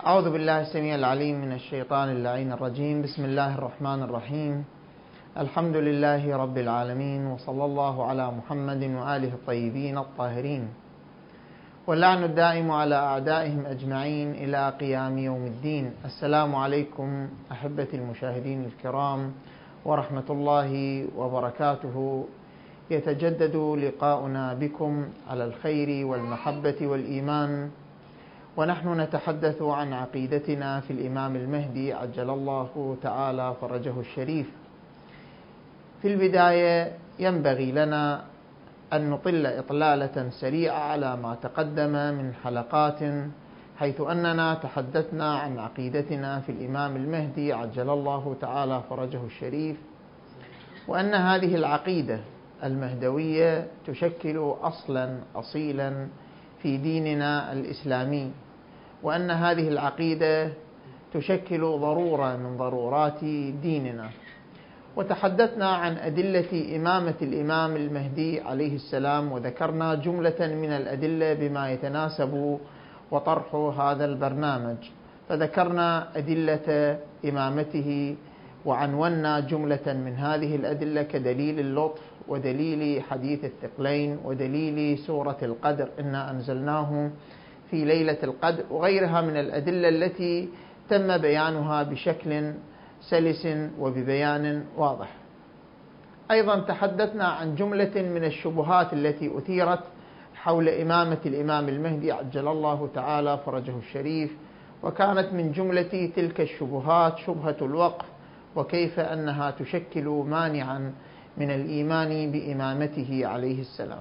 أعوذ بالله السميع العليم من الشيطان اللعين الرجيم. بسم الله الرحمن الرحيم. الحمد لله رب العالمين، وصلى الله على محمد وآله الطيبين الطاهرين، واللعن الدائم على أعدائهم أجمعين إلى قيام يوم الدين. السلام عليكم أحبتي المشاهدين الكرام ورحمة الله وبركاته. يتجدد لقاؤنا بكم على الخير والمحبة والإيمان، ونحن نتحدث عن عقيدتنا في الإمام المهدي عجل الله تعالى فرجه الشريف. في البداية ينبغي لنا أن نطل إطلالة سريعة على ما تقدم من حلقات، حيث أننا تحدثنا عن عقيدتنا في الإمام المهدي عجل الله تعالى فرجه الشريف، وأن هذه العقيدة المهدوية تشكل أصلا أصيلا في ديننا الإسلامي، وأن هذه العقيدة تشكل ضرورة من ضرورات ديننا. وتحدثنا عن أدلة إمامة الإمام المهدي عليه السلام، وذكرنا جملة من الأدلة بما يتناسب وطرح هذا البرنامج، فذكرنا أدلة إمامته وعنونا جملة من هذه الأدلة كدليل اللطف ودليل حديث الثقلين ودليل سورة القدر إنا أنزلناه في ليلة القدر، وغيرها من الأدلة التي تم بيانها بشكل سلس وببيان واضح. أيضا تحدثنا عن جملة من الشبهات التي أثيرت حول إمامة الإمام المهدي عجل الله تعالى فرجه الشريف، وكانت من جملة تلك الشبهات شبهة الوقف، وكيف أنها تشكل مانعا من الإيمان بإمامته عليه السلام.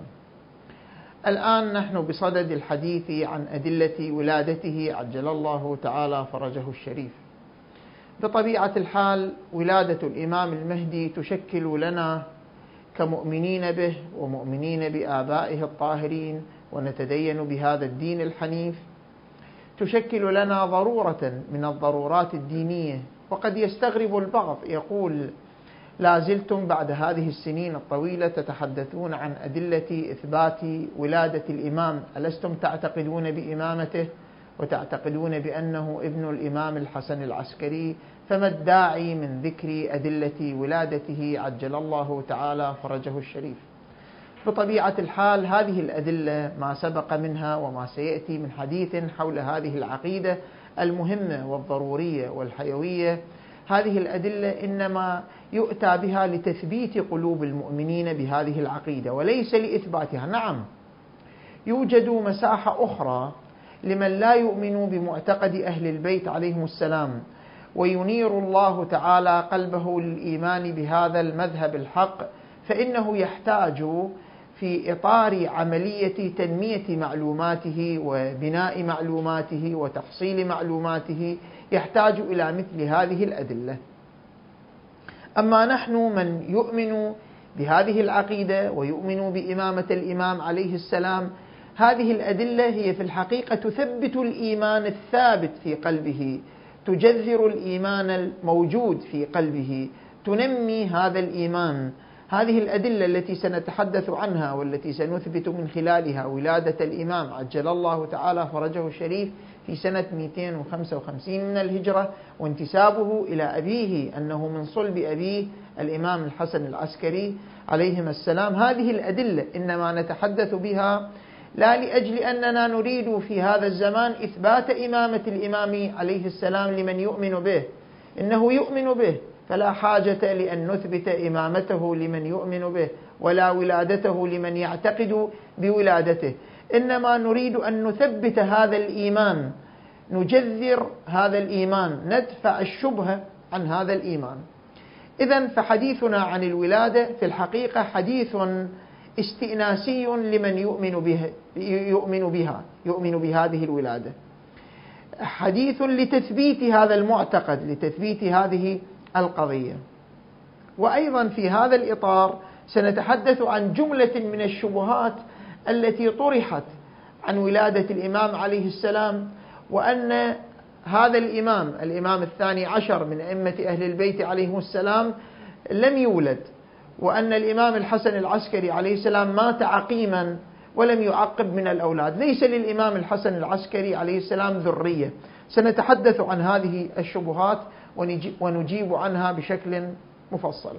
الآن نحن بصدد الحديث عن أدلة ولادته عجل الله تعالى فرجه الشريف. بطبيعة الحال ولادة الإمام المهدي تشكل لنا كمؤمنين به ومؤمنين بآبائه الطاهرين ونتدين بهذا الدين الحنيف، تشكل لنا ضرورة من الضرورات الدينية. وقد يستغرب البعض يقول: لا زلتم بعد هذه السنين الطويلة تتحدثون عن أدلة إثبات ولادة الإمام، ألستم تعتقدون بإمامته وتعتقدون بأنه ابن الإمام الحسن العسكري؟ فما الداعي من ذكر أدلة ولادته عجل الله تعالى فرجه الشريف؟ بطبيعة الحال هذه الأدلة ما سبق منها وما سيأتي من حديث حول هذه العقيدة المهمة والضرورية والحيوية، هذه الأدلة إنما يؤتى بها لتثبيت قلوب المؤمنين بهذه العقيدة وليس لإثباتها. نعم، يوجد مساحة أخرى لمن لا يؤمن بمعتقد أهل البيت عليهم السلام، وينير الله تعالى قلبه للإيمان بهذا المذهب الحق، فإنه يحتاج في إطار عملية تنمية معلوماته وبناء معلوماته وتحصيل معلوماته يحتاج إلى مثل هذه الأدلة. أما نحن من يؤمن بهذه العقيدة ويؤمن بإمامة الإمام عليه السلام، هذه الأدلة هي في الحقيقة تثبت الإيمان الثابت في قلبه، تجذر الإيمان الموجود في قلبه، تنمي هذا الإيمان. هذه الأدلة التي سنتحدث عنها والتي سنثبت من خلالها ولادة الإمام عجل الله تعالى فرجه الشريف في سنة 255 من الهجرة، وانتسابه إلى أبيه أنه من صلب أبيه الإمام الحسن العسكري عليهما السلام، هذه الأدلة إنما نتحدث بها لا لأجل أننا نريد في هذا الزمان إثبات إمامة الإمام عليه السلام لمن يؤمن به، إنه يؤمن به فلا حاجة لأن نثبت إمامته لمن يؤمن به ولا ولادته لمن يعتقد بولادته، إنما نريد أن نثبت هذا الإيمان، نجذر هذا الإيمان، ندفع الشبهة عن هذا الإيمان. إذن فحديثنا عن الولادة في الحقيقة حديث استئناسي لمن يؤمن بهذه الولادة، حديث لتثبيت هذا المعتقد، لتثبيت هذه القضية. وأيضا في هذا الإطار سنتحدث عن جملة من الشبهات التي طرحت عن ولادة الإمام عليه السلام، وأن هذا الإمام الثاني عشر من أئمة أهل البيت عليهم السلام لم يولد، وأن الإمام الحسن العسكري عليه السلام مات عقيما ولم يعقب من الأولاد، ليس للإمام الحسن العسكري عليه السلام ذرية. سنتحدث عن هذه الشبهات ونجيب عنها بشكل مفصل.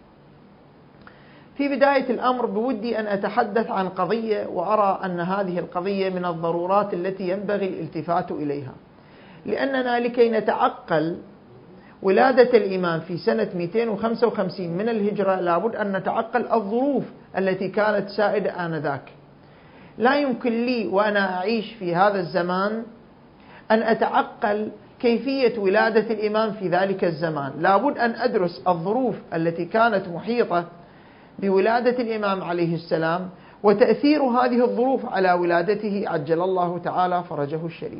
في بداية الأمر بودي أن أتحدث عن قضية، وأرى أن هذه القضية من الضرورات التي ينبغي الالتفات إليها، لأننا لكي نتعقل ولادة الإمام في سنة 255 من الهجرة لابد أن نتعقل الظروف التي كانت سائدة آنذاك. لا يمكن لي وأنا أعيش في هذا الزمان أن أتعقل كيفية ولادة الإمام في ذلك الزمان، لابد أن أدرس الظروف التي كانت محيطة بولادة الإمام عليه السلام وتأثير هذه الظروف على ولادته عجل الله تعالى فرجه الشريف.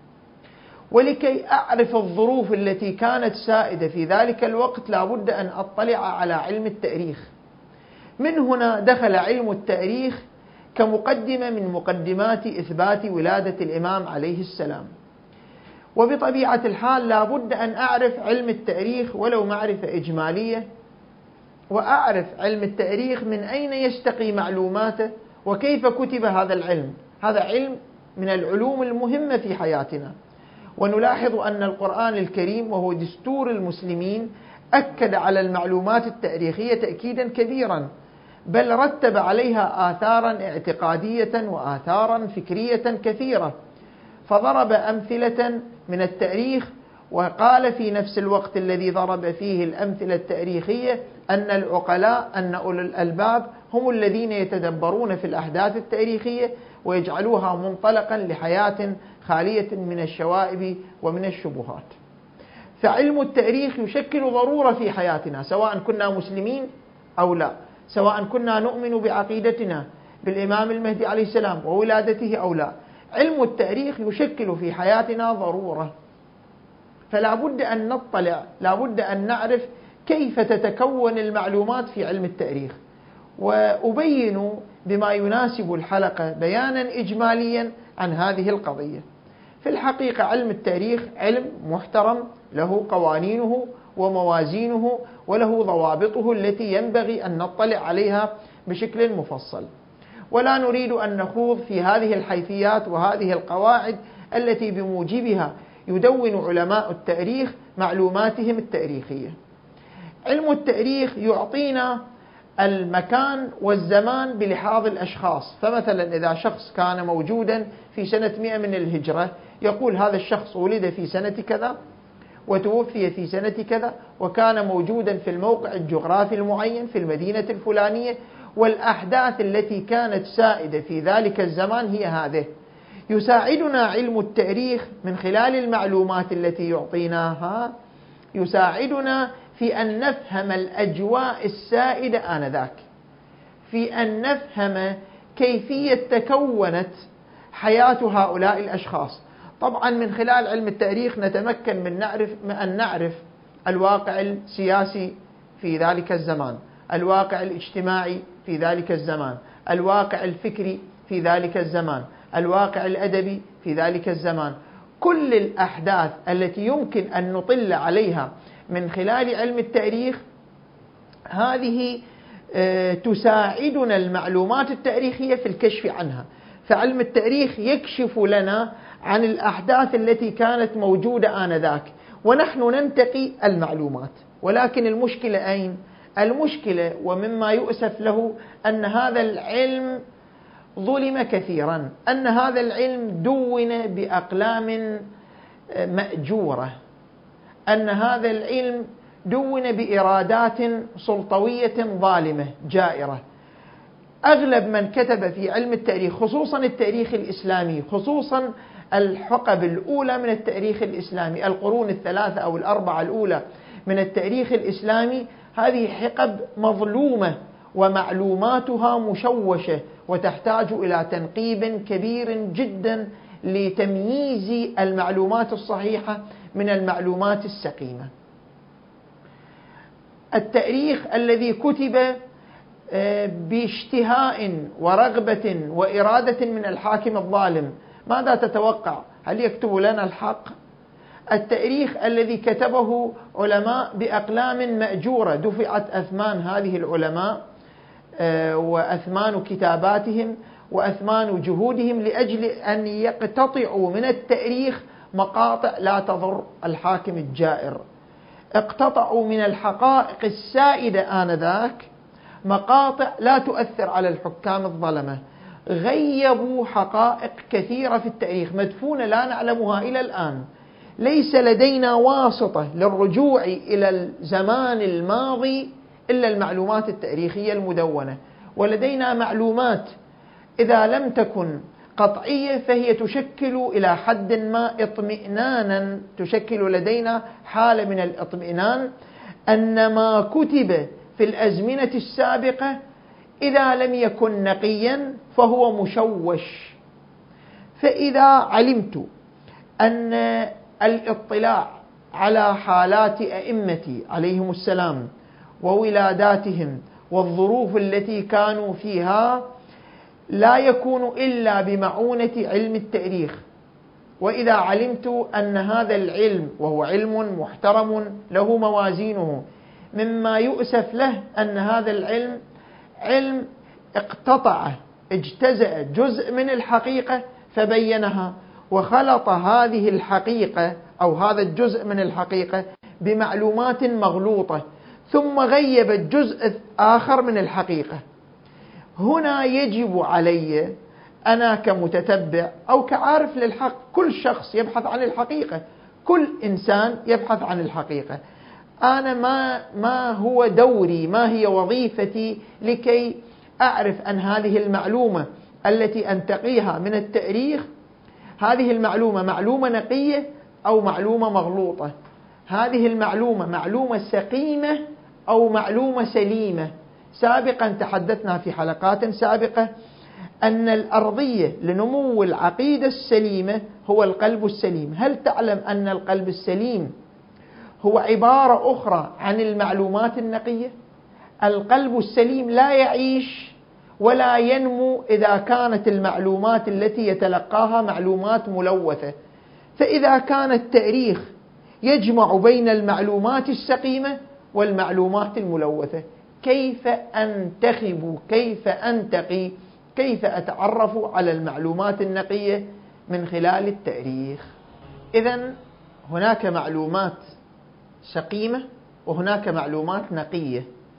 ولكي أعرف الظروف التي كانت سائدة في ذلك الوقت لابد أن أطلع على علم التاريخ. من هنا دخل علم التاريخ كمقدمة من مقدمات إثبات ولادة الإمام عليه السلام. وبطبيعة الحال لابد أن أعرف علم التاريخ ولو معرفة إجمالية، وأعرف علم التاريخ من أين يستقي معلوماته وكيف كتب هذا العلم. هذا علم من العلوم المهمة في حياتنا. ونلاحظ أن القرآن الكريم وهو دستور المسلمين أكد على المعلومات التاريخية تأكيدا كبيرا، بل رتب عليها آثارا اعتقادية وآثارا فكرية كثيرة، فضرب أمثلة من التاريخ، وقال في نفس الوقت الذي ضرب فيه الأمثلة التاريخية أن العقلاء أن أولي الألباب هم الذين يتدبرون في الأحداث التاريخية ويجعلوها منطلقا لحياة خالية من الشوائب ومن الشبهات. فعلم التاريخ يشكل ضرورة في حياتنا سواء كنا مسلمين أو لا، سواء كنا نؤمن بعقيدتنا بالإمام المهدي عليه السلام وولادته أو لا، علم التاريخ يشكل في حياتنا ضرورة. فلا بد أن نطلع، لا بد أن نعرف كيف تتكون المعلومات في علم التاريخ، وأبين بما يناسب الحلقة بيانا إجماليا عن هذه القضية. في الحقيقة علم التاريخ علم محترم، له قوانينه وموازينه وله ضوابطه التي ينبغي أن نطلع عليها بشكل مفصل، ولا نريد أن نخوض في هذه الحيثيات وهذه القواعد التي بموجبها يدون علماء التاريخ معلوماتهم التاريخية. علم التاريخ يعطينا المكان والزمان بلحاظ الأشخاص، فمثلا إذا شخص كان موجودا في سنة 100 من الهجرة يقول هذا الشخص ولد في سنة كذا وتوفي في سنة كذا وكان موجودا في الموقع الجغرافي المعين في المدينة الفلانية، والأحداث التي كانت سائدة في ذلك الزمان هي هذه. يساعدنا علم التاريخ من خلال المعلومات التي يعطيناها، يساعدنا في أن نفهم الأجواء السائدة آنذاك، في أن نفهم كيفية تكونت حياة هؤلاء الأشخاص. طبعا من خلال علم التاريخ نتمكن من أن نعرف الواقع السياسي في ذلك الزمان، الواقع الاجتماعي في ذلك الزمان، الواقع الفكري في ذلك الزمان، الواقع الأدبي في ذلك الزمان. كل الأحداث التي يمكن أن نطل عليها من خلال علم التاريخ هذه تساعدنا المعلومات التاريخية في الكشف عنها. فعلم التاريخ يكشف لنا عن الأحداث التي كانت موجودة آنذاك ونحن ننتقي المعلومات. ولكن المشكلة أين؟ المشكلة ومما يؤسف له أن هذا العلم ظلم كثيرا، أن هذا العلم دون بأقلام مأجورة، أن هذا العلم دون بإرادات سلطوية ظالمة جائرة. أغلب من كتب في علم التاريخ خصوصا التاريخ الإسلامي، خصوصا الحقب الأولى من التاريخ الإسلامي، القرون الثلاثة أو الأربعة الأولى من التاريخ الإسلامي، هذه حقب مظلومة ومعلوماتها مشوشة وتحتاج إلى تنقيب كبير جدا لتمييز المعلومات الصحيحة من المعلومات السقيمة. التاريخ الذي كتب باشتهاء ورغبة وإرادة من الحاكم الظالم، ماذا تتوقع؟ هل يكتب لنا الحق؟ التاريخ الذي كتبه علماء بأقلام مأجورة، دفعت أثمان هذه العلماء وأثمان كتاباتهم وأثمان جهودهم لأجل أن يقتطعوا من التاريخ مقاطع لا تضر الحاكم الجائر، اقتطعوا من الحقائق السائدة آنذاك مقاطع لا تؤثر على الحكام الظلمة، غيبوا حقائق كثيرة في التاريخ مدفونة لا نعلمها إلى الآن. ليس لدينا واسطة للرجوع إلى الزمان الماضي إلا المعلومات التاريخية المدونة، ولدينا معلومات إذا لم تكن قطعية فهي تشكل إلى حد ما اطمئنانا، تشكل لدينا حالة من الاطمئنان أن ما كتب في الأزمنة السابقة إذا لم يكن نقيا فهو مشوش. فإذا علمت أن الاطلاع على حالات أئمتي عليهم السلام وولاداتهم والظروف التي كانوا فيها لا يكون إلا بمعونة علم التاريخ، وإذا علمت أن هذا العلم وهو علم محترم له موازينه، مما يؤسف له أن هذا العلم علم اقتطع اجتزأ جزء من الحقيقة فبينها، وخلط هذه الحقيقة أو هذا الجزء من الحقيقة بمعلومات مغلوطة ثم غيب الجزء الآخر من الحقيقة. هنا يجب علي أنا كمتتبع أو كعارف للحق، كل شخص يبحث عن الحقيقة، كل إنسان يبحث عن الحقيقة، أنا ما هو دوري، ما هي وظيفتي لكي أعرف أن هذه المعلومة التي أنتقيها من التاريخ هذه المعلومة معلومة نقية أو معلومة مغلوطة، هذه المعلومة معلومة سقيمة أو معلومة سليمة. سابقا تحدثنا في حلقات سابقة أن الأرضية لنمو العقيدة السليمة هو القلب السليم. هل تعلم أن القلب السليم هو عبارة أخرى عن المعلومات النقية؟ القلب السليم لا يعيش ولا ينمو إذا كانت المعلومات التي يتلقاها معلومات ملوثة. فإذا كان التاريخ يجمع بين المعلومات السقيمة والمعلومات الملوثة، كيف أنتخب، كيف أنتقي، كيف أتعرف على المعلومات النقية من خلال التاريخ؟ إذن هناك معلومات سقيمة وهناك معلومات نقية،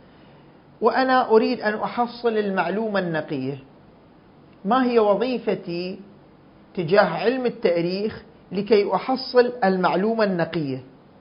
وأنا أريد أن أحصل المعلومة النقية. ما هي وظيفتي تجاه علم التاريخ لكي أحصل المعلومة النقية؟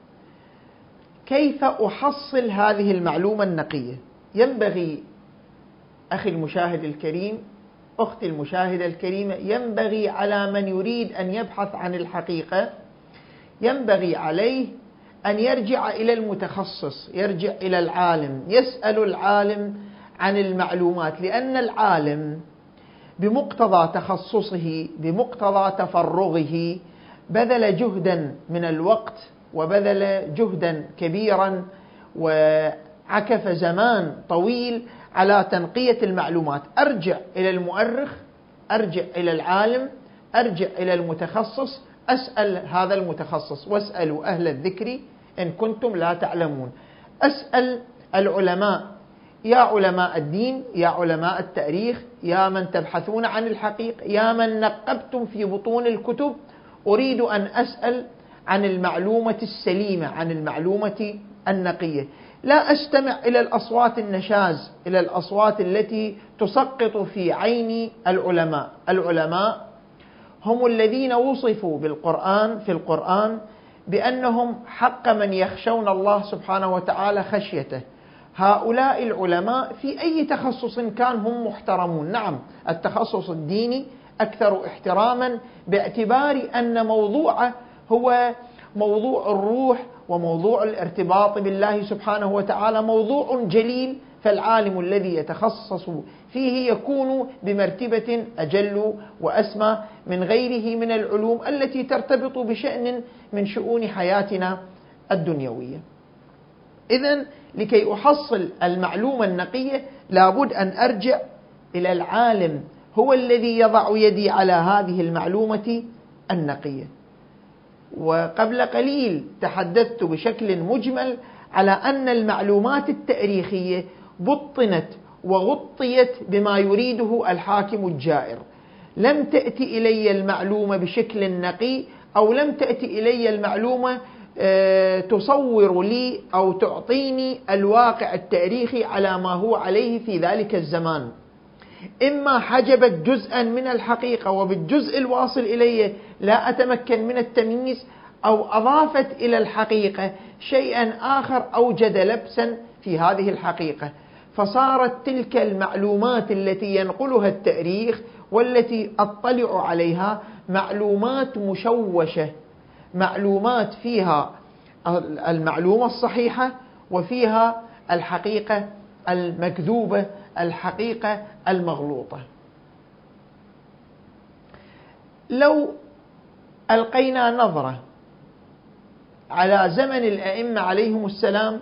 كيف أحصل هذه المعلومة النقية؟ ينبغي أخي المشاهد الكريم، أختي المشاهدة الكريمة، ينبغي على من يريد أن يبحث عن الحقيقة، ينبغي عليه أن يرجع إلى المتخصص، يرجع إلى العالم، يسأل العالم عن المعلومات، لأن العالم بمقتضى تخصصه بمقتضى تفرغه بذل جهدا من الوقت وبذل جهدا كبيرا وعكف زمان طويل على تنقية المعلومات. أرجع إلى المؤرخ، أرجع إلى العالم، أرجع إلى المتخصص، أسأل هذا المتخصص، واسألوا أهل الذكر إن كنتم لا تعلمون. أسأل العلماء، يا علماء الدين، يا علماء التاريخ، يا من تبحثون عن الحقيقة، يا من نقبتم في بطون الكتب، أريد أن أسأل عن المعلومة السليمة، عن المعلومة النقية. لا أستمع إلى الأصوات النشاز، إلى الأصوات التي تسقط في عين العلماء. العلماء هم الذين وصفوا في القرآن بأنهم حق من يخشون الله سبحانه وتعالى خشيته. هؤلاء العلماء في أي تخصص كان هم محترمون. نعم، التخصص الديني أكثر احتراما باعتبار أن موضوعه هو موضوع الروح وموضوع الارتباط بالله سبحانه وتعالى، موضوع جليل، فالعالم الذي يتخصص فيه يكون بمرتبة أجل وأسمى من غيره من العلوم التي ترتبط بشأن من شؤون حياتنا الدنيوية. إذن لكي أحصل المعلومة النقية لابد أن أرجع إلى العالم، هو الذي يضع يدي على هذه المعلومة النقية. وقبل قليل تحدثت بشكل مجمل على أن المعلومات التاريخية بطنت وغطيت بما يريده الحاكم الجائر. لم تأتي إلي المعلومة بشكل نقي أو لم تأتي إلي المعلومة تصور لي أو تعطيني الواقع التاريخي على ما هو عليه في ذلك الزمان. إما حجبت جزءا من الحقيقة وبالجزء الواصل إليه لا أتمكن من التمييز، أو أضافت إلى الحقيقة شيئا آخر أوجد لبسا في هذه الحقيقة، فصارت تلك المعلومات التي ينقلها التاريخ والتي أطلع عليها معلومات مشوشة، معلومات فيها المعلومة الصحيحة وفيها الحقيقة المكذوبة، الحقيقة المغلوطة. لو ألقينا نظرة على زمن الأئمة عليهم السلام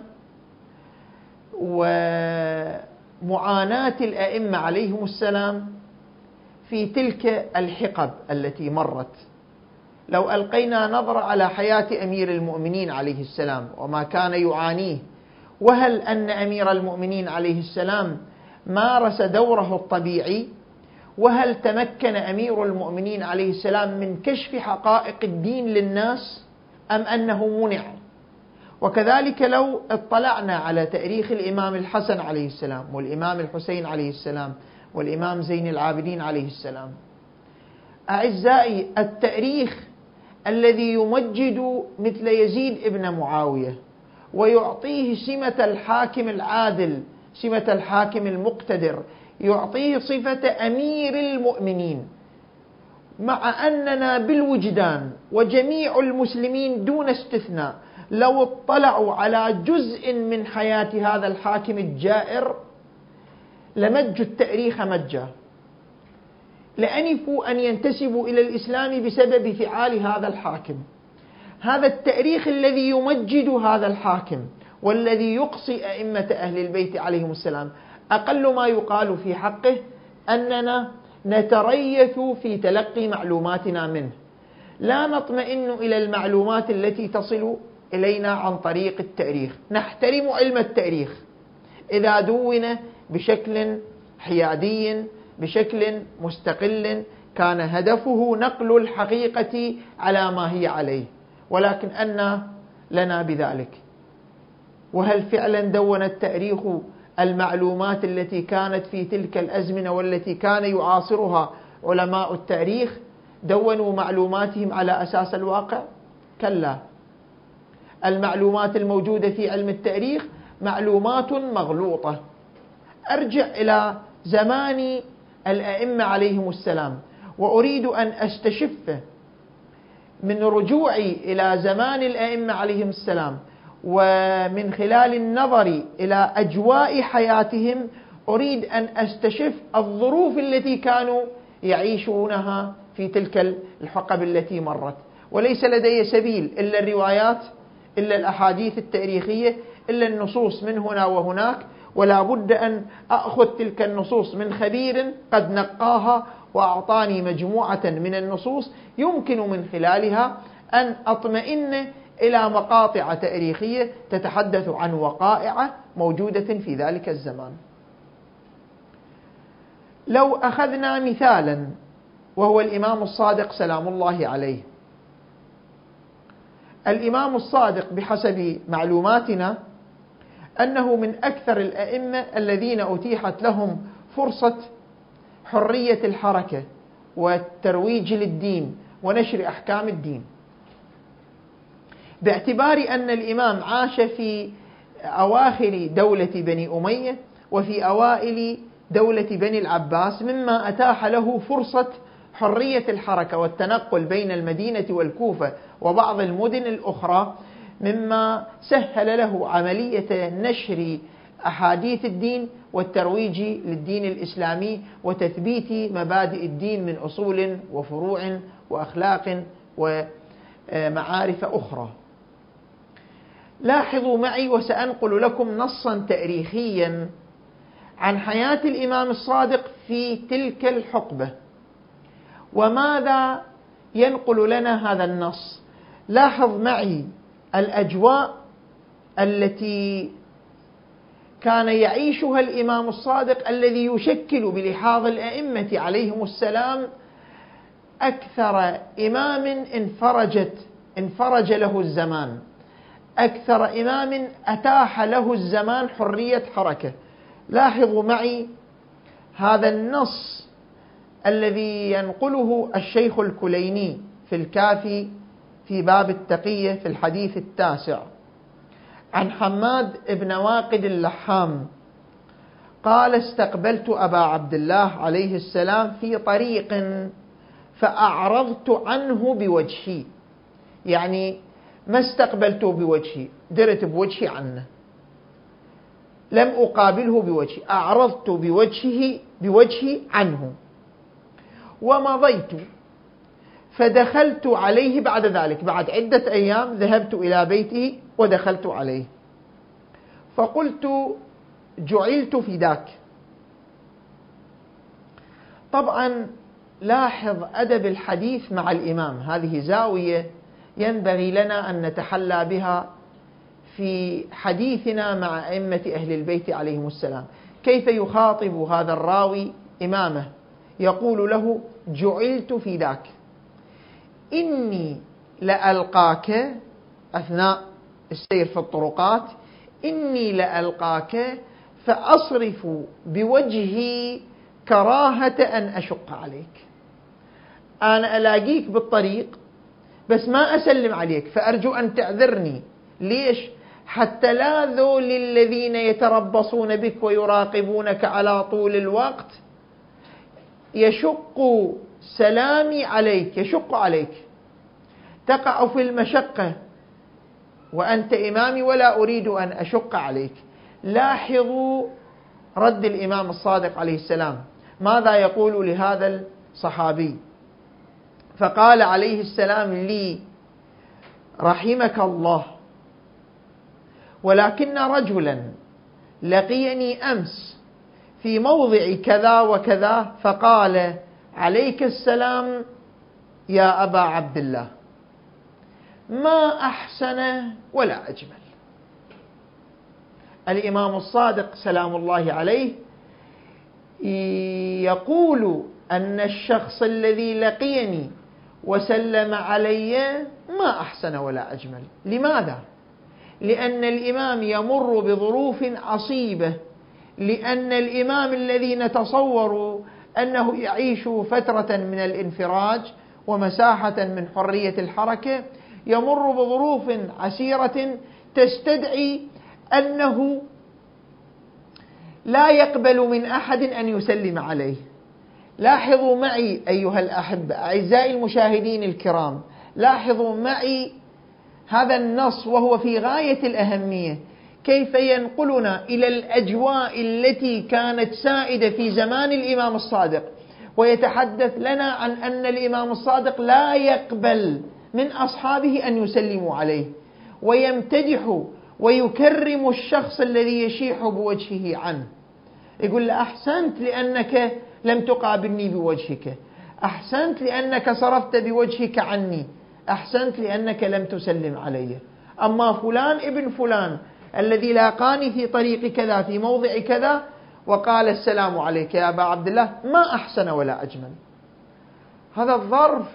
ومعاناة الأئمة عليهم السلام في تلك الحقب التي مرت، لو ألقينا نظرة على حياة أمير المؤمنين عليه السلام وما كان يعانيه، وهل أن أمير المؤمنين عليه السلام مارس دوره الطبيعي، وهل تمكن أمير المؤمنين عليه السلام من كشف حقائق الدين للناس أم أنه منع؟ وكذلك لو اطلعنا على تاريخ الإمام الحسن عليه السلام والإمام الحسين عليه السلام والإمام زين العابدين عليه السلام، أعزائي، التاريخ الذي يمجد مثل يزيد ابن معاوية ويعطيه سمة الحاكم العادل، سمة الحاكم المقتدر، يعطيه صفة أمير المؤمنين، مع أننا بالوجدان وجميع المسلمين دون استثناء لو اطلعوا على جزء من حياة هذا الحاكم الجائر لمجوا التاريخ مجا، لأنفوا أن ينتسبوا إلى الإسلام بسبب فعال هذا الحاكم. هذا التاريخ الذي يمجد هذا الحاكم والذي يقصي أئمة أهل البيت عليهم السلام، أقل ما يقال في حقه أننا نتريث في تلقي معلوماتنا منه، لا نطمئن إلى المعلومات التي تصل إلينا عن طريق التاريخ. نحترم علم التاريخ إذا دون بشكل حيادي، بشكل مستقل، كان هدفه نقل الحقيقة على ما هي عليه، ولكن أن لنا بذلك؟ وهل فعلا دون التاريخ المعلومات التي كانت في تلك الأزمنة والتي كان يعاصرها علماء التاريخ؟ دونوا معلوماتهم على أساس الواقع؟ كلا، المعلومات الموجودة في علم التاريخ معلومات مغلوطة. أرجع إلى زمان الأئمة عليهم السلام وأريد أن أستشف من رجوعي إلى زمان الأئمة عليهم السلام ومن خلال النظر إلى أجواء حياتهم أريد أن أستشف الظروف التي كانوا يعيشونها في تلك الحقب التي مرت، وليس لدي سبيل إلا الروايات، إلا الأحاديث التاريخية، إلا النصوص من هنا وهناك، ولا بد أن أخذ تلك النصوص من خبير قد نقاها وأعطاني مجموعة من النصوص يمكن من خلالها أن أطمئن إلى مقاطع تاريخية تتحدث عن وقائع موجودة في ذلك الزمان. لو أخذنا مثالا وهو الإمام الصادق سلام الله عليه، الإمام الصادق بحسب معلوماتنا أنه من أكثر الأئمة الذين أتيحت لهم فرصة حرية الحركة والترويج للدين ونشر أحكام الدين، باعتبار أن الإمام عاش في أواخر دولة بني أمية وفي أوائل دولة بني العباس، مما أتاح له فرصة حرية الحركة والتنقل بين المدينة والكوفة وبعض المدن الأخرى، مما سهل له عملية نشر أحاديث الدين والترويج للدين الإسلامي وتثبيت مبادئ الدين من أصول وفروع وأخلاق ومعارف أخرى. لاحظوا معي وسأنقل لكم نصا تاريخيا عن حياة الإمام الصادق في تلك الحقبة. وماذا ينقل لنا هذا النص؟ لاحظ معي الأجواء التي كان يعيشها الإمام الصادق الذي يشكل بلحاظ الأئمة عليهم السلام أكثر إمام انفرج له الزمان، أكثر إمام أتاح له الزمان حرية حركة. لاحظوا معي هذا النص الذي ينقله الشيخ الكليني في الكافي في باب التقية في الحديث 9 عن حماد بن واقد اللحام قال: استقبلت أبا عبد الله عليه السلام في طريق فأعرضت عنه بوجهي، يعني ما استقبلته بوجهي، درت بوجهي عنه، لم أقابله بوجهي، أعرضت بوجهي عنه، ومضيت فدخلت عليه بعد ذلك، بعد عدة أيام ذهبت إلى بيته ودخلت عليه فقلت: جعلت فداك. طبعا لاحظ أدب الحديث مع الإمام، هذه زاوية ينبغي لنا أن نتحلى بها في حديثنا مع أئمة أهل البيت عليهم السلام. كيف يخاطب هذا الراوي إمامه، يقول له: جعلت فداك، إني لألقاك أثناء السير في الطرقات، إني لألقاك فأصرف بوجهي كراهة أن أشق عليك. أنا ألاقيك بالطريق بس ما أسلم عليك، فأرجو أن تعذرني. ليش؟ حتى لا ذول الذين يتربصون بك ويراقبونك على طول الوقت يشق سلامي عليك، يشق عليك، تقع في المشقة وأنت إمامي ولا أريد أن أشق عليك. لاحظوا رد الإمام الصادق عليه السلام، ماذا يقول لهذا الصحابي؟ فقال عليه السلام لي: رحمك الله، ولكن رجلا لقيني أمس في موضع كذا وكذا فقال: عليك السلام يا أبا عبد الله، ما أحسن ولا أجمل. الإمام الصادق سلام الله عليه يقول أن الشخص الذي لقيني وسلم علي ما أحسن ولا أجمل. لماذا؟ لأن الإمام يمر بظروف عصيبة، لأن الإمام الذي نتصور أنه يعيش فترة من الانفراج ومساحة من حرية الحركة يمر بظروف عسيرة تستدعي أنه لا يقبل من أحد أن يسلم عليه. لاحظوا معي أيها الأحبة أعزائي المشاهدين الكرام، لاحظوا معي هذا النص وهو في غاية الأهمية، كيف ينقلنا إلى الأجواء التي كانت سائدة في زمان الإمام الصادق، ويتحدث لنا عن أن الإمام الصادق لا يقبل من أصحابه أن يسلموا عليه، ويمتدح ويكرم الشخص الذي يشيح بوجهه عنه. يقول له: أحسنت لأنك لم تقابلني بوجهك، أحسنت لأنك صرفت بوجهك عني، أحسنت لأنك لم تسلم علي. أما فلان ابن فلان الذي لاقاني في طريق كذا في موضع كذا وقال: السلام عليك يا أبا عبد الله، ما أحسن ولا أجمل. هذا الظرف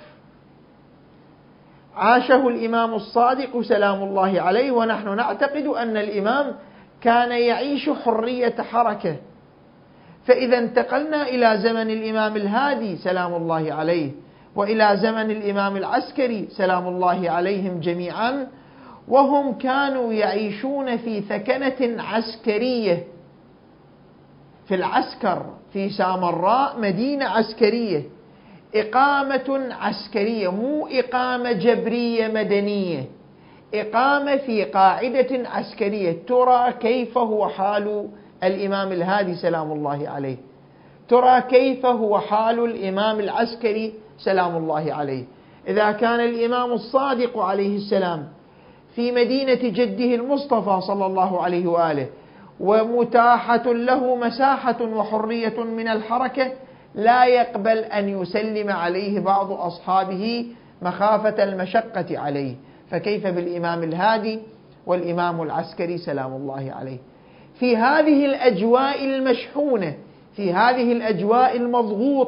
عاشه الإمام الصادق سلام الله عليه، ونحن نعتقد أن الإمام كان يعيش حرية حركة. فإذا انتقلنا إلى زمن الإمام الهادي سلام الله عليه وإلى زمن الإمام العسكري سلام الله عليهم جميعا، وهم كانوا يعيشون في ثكنة عسكرية في العسكر في سامراء، مدينة عسكرية، إقامة عسكرية، مو إقامة جبرية مدنية، إقامة في قاعدة عسكرية. ترى كيف هو حال الإمام الهادي سلام الله عليه، ترى كيف هو حال الإمام العسكري سلام الله عليه. إذا كان الإمام الصادق عليه السلام في مدينة جده المصطفى صلى الله عليه وآله ومتاحة له مساحة وحرية من الحركة، لا يقبل أن يسلم عليه بعض أصحابه مخافة المشقة عليه، فكيف بالإمام الهادي والإمام العسكري سلام الله عليه؟ في هذه الأجواء المشحونة، في هذه الأجواء المضغوطة،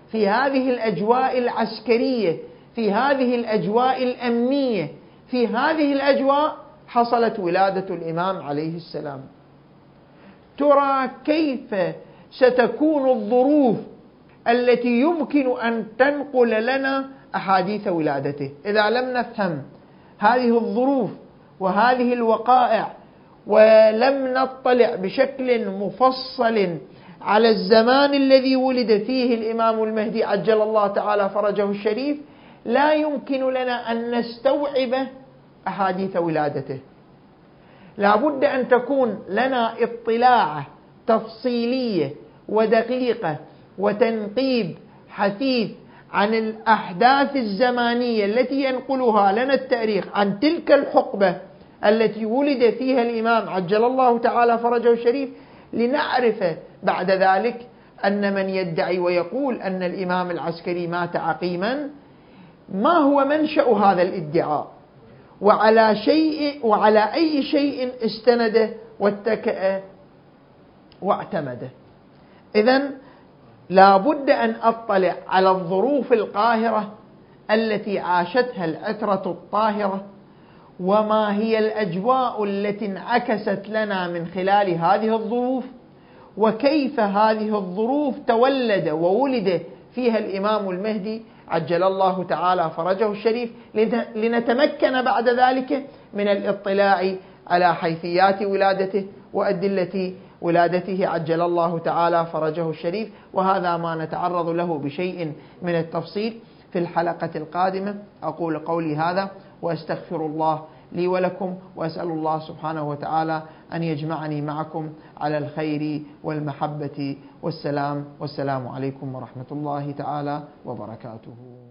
في هذه الأجواء العسكرية، في هذه الأجواء الأمنية، في هذه الأجواء حصلت ولادة الإمام عليه السلام. ترى كيف ستكون الظروف التي يمكن أن تنقل لنا أحاديث ولادته إذا لم نفهم هذه الظروف وهذه الوقائع، ولم نطلع بشكل مفصل على الزمان الذي ولد فيه الإمام المهدي عجل الله تعالى فرجه الشريف. لا يمكن لنا أن نستوعب أحاديث ولادته. لا بد أن تكون لنا اطلاع تفصيلية ودقيقة وتنقيب حثيث عن الأحداث الزمانية التي ينقلها لنا التاريخ عن تلك الحقبة التي ولد فيها الإمام عجل الله تعالى فرجه الشريف، لنعرف بعد ذلك أن من يدعي ويقول أن الإمام العسكري مات عقيما ما هو منشأ هذا الادعاء، وعلى أي شيء استند واتكأ واعتمد. إذن لا بد أن أطلع على الظروف القاهرة التي عاشتها العترة الطاهرة، وما هي الأجواء التي انعكست لنا من خلال هذه الظروف، وكيف هذه الظروف تولد وولد فيها الإمام المهدي عجل الله تعالى فرجه الشريف، لنتمكن بعد ذلك من الاطلاع على حيثيات ولادته وأدلة ولادته عجل الله تعالى فرجه الشريف. وهذا ما نتعرض له بشيء من التفصيل في الحلقة القادمة. أقول قولي هذا وأستغفر الله لي ولكم، وأسأل الله سبحانه وتعالى أن يجمعني معكم على الخير والمحبة والسلام. والسلام عليكم ورحمة الله تعالى وبركاته.